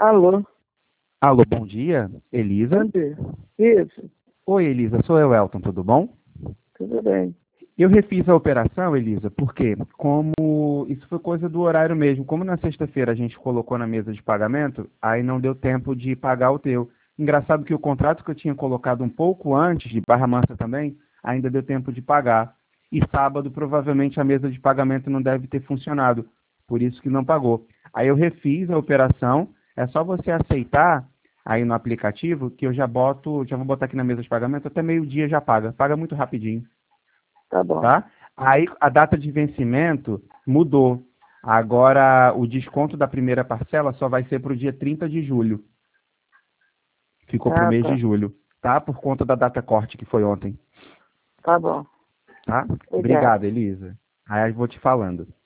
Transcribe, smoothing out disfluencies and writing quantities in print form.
Alô, Alô, bom dia, Elisa. bom dia. Isso, Oi, Elisa, sou eu, Elton, tudo bom? tudo bem. Eu refiz a operação, Elisa, porque como isso foi coisa do horário mesmo, como na sexta-feira a gente colocou na mesa de pagamento, aí não deu tempo de pagar o teu. Engraçado que o contrato que eu tinha colocado um pouco antes, de Barra Mansa também, ainda deu tempo de pagar. E sábado, provavelmente, a mesa de pagamento não deve ter funcionado, por isso que não pagou. Aí eu refiz a operação, é só você aceitar aí no aplicativo, que eu já vou botar aqui na mesa de pagamento, até meio-dia já paga muito rapidinho. Tá bom, Tá? Aí a data de vencimento mudou. Agora o desconto da primeira parcela só vai ser para o dia 30 de julho. Ficou para o mês de tá. julho, tá? Por conta da data corte que foi ontem, Tá bom. tá? Obrigada. Obrigado, Elisa. Aí eu vou te falando.